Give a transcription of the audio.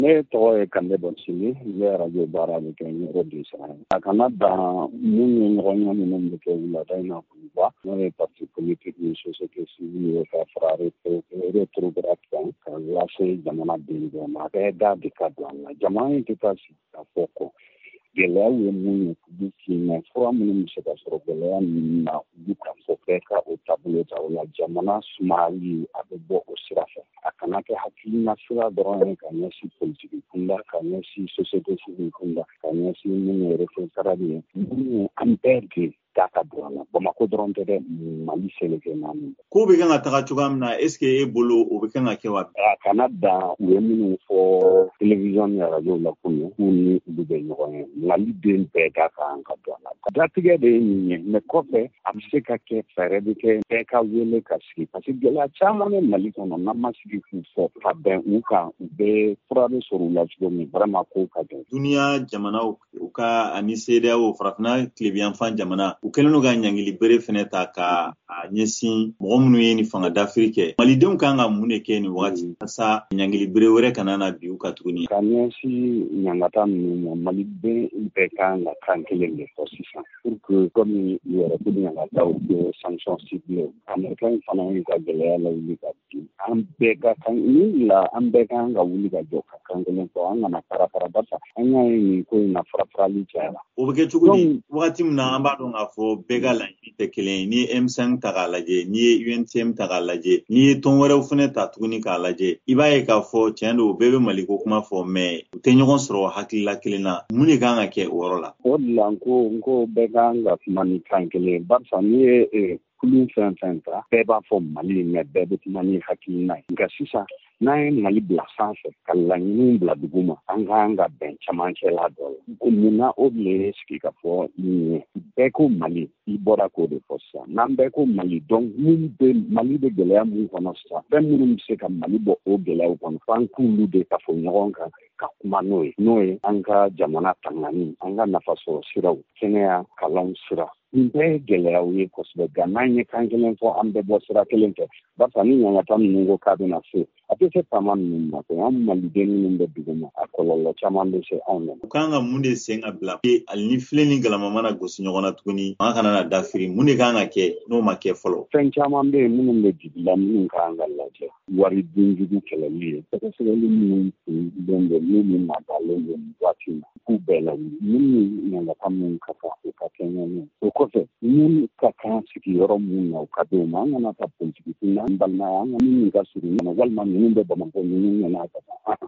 Ne tɔgɔ ye Kande Bonsili, n bɛ radio baara de kɛ Yɔrɔ du Sahel. A kana dan min ye ɲɔgɔnye minnu bɛ kɛ wulada in na Kuliba, n'o ye parti politique ni société civile ye ka fara rétrograde kan ka lase jamanaden bɛɛ ma. A bɛɛ da de ka don an na. Jamana in tɛ taa sigi ka fɔ kɔ. Gɛlɛya ye mun ye k'u tiɲɛ fura minnu bɛ se ka sɔrɔ gɛlɛya ninnu na olu ka fɔ bɛɛ ka o taabolo ta o la jamana sumayali a bɛ bɔ o sira fɛ a kana kɛ hakilina sira dɔrɔn ye ka ɲɛsin politiki kunda ka ɲɛsin société civile kunda ka ɲɛsin minnu yɛrɛ fɛ sarali ye minnu an bɛɛ de da ka don a la Bamako dɔrɔn tɛ dɛ Mali seleke naani ko bɛ kan ka taga cogoya min na est-ce que e bolo o bɛ kan ka kɛ wa a kana dan u ye minnu fɔ télévision ni radio la kunu k'u ni olu bɛ ɲɔgɔn ye Mali den bɛɛ da kan ka don a la datigɛ de ye nin ye mais kɔfɛ a bɛ se ka kɛ fɛɛrɛ bɛ kɛ bɛɛ ka wele ka sigi parce que gɛlɛya caman bɛ Mali kɔnɔ n'an ma sigi k'u fɔ ka bɛn u kan u bɛ fura bɛ sɔrɔ u la cogo min vraiment ko ka gɛlɛn duniya jamanaw u ka ani CEDEAO farafinna tilebiyanfan jamana u kɛlen don ka ɲangili bere fɛnɛ ta ka a ɲɛsin mɔgɔ minnu ye ni fanga dafiri kɛ malidenw kan ka mun de kɛ nin wagati sa ɲangili bere wɛrɛ kana na bi u ka tuguni ka ɲɛsin ɲangata ninnu ma maliden bɛɛ kan ka kan kelen de fɔ sisan pour que comme yɛrɛ ko ɲangataw kɛ sanction ciblée américain fana ye ka gɛlɛya lawuli ka bin an bɛɛ ka kan ni la an bɛɛ kan ka wuli ka jɔ ka kan kelen fɔ an kana fara barisa an y'a ye nin ko in na farali cayara o bɛ kɛ cogo di wagati min na an b'a dɔn k'a fɔ bɛɛ ka laɲini tɛ kelen ye ni ye M5 ta k'a lajɛ ni ye UNTM ta k'a lajɛ ni ye tɔn wɛrɛw fɛnɛ ta tuguni k'a lajɛ i b'a ye k'a fɔ tiɲɛ don u bɛɛ bɛ Mali ko kuma fɔ mais u tɛ ɲɔgɔn sɔrɔ hakilila kelen na mun de kan ka kɛ o yɔrɔ la o de la n ko bɛɛ kan ka kuma ni kan kelen barisa ni ye kulu fɛn fɛn ta bɛɛ b'a fɔ Mali mais bɛɛ bɛ kuma ni hakilina ye nka sisan n'an ye Mali bila sanfɛ ka laɲiniw bila dugu ma an kan ka bɛn camancɛla dɔ la mun na o de ye sigi ka fɔ nin ye bɛɛ ko Mali i bɔra k'o de fɔ sisan n'an bɛɛ ko Mali donc Mali bɛ gɛlɛya mun kɔnɔ sisan fɛn minnu bɛ se ka Mali bɔ o gɛlɛyaw kɔnɔ f'an k'olu de ka fɔ ɲɔgɔn kan ka kuma n'o ye an ka jamana tangani an ka nafasɔrɔ siraw kɛnɛya kalanw sira nin bɛɛ ye gɛlɛyaw ye kosɛbɛ nka n'an ye kan kelen fɔ an bɛɛ bɔ sira kelen fɛ barisa ni ɲangata ninnu ko k'a bɛna se a tɛ se taama ninnu ma ko an maliden minnu bɛ dugu ma a kɔlɔlɔ caman bɛ se anw ma. U kan ka mun de sen ka bila hali ni filen ni galama mana gosi ɲɔgɔn na tuguni an kana na dafiri mun de kan ka kɛ n'o ma kɛ fɔlɔ. Fɛn caman bɛ yen minnu bɛ jigi la minnu kan ka lajɛ wari dunjugu kɛlɛli ye sɛgɛsɛgɛli minnu tun bɛ n'olu natalen ye waati ma k'u bɛɛ lawuli minnu ɲangata minnu ka kan u ka kɛ ɲɔgɔn o kɔfɛ minnu ka kan sigiyɔrɔ minnu na u ka d'o ma an kana taa politiki na an balimaya an ka minnu ka surun ɲɔgɔn walima minnu bɛ Bamakɔ minnu ɲɛna ka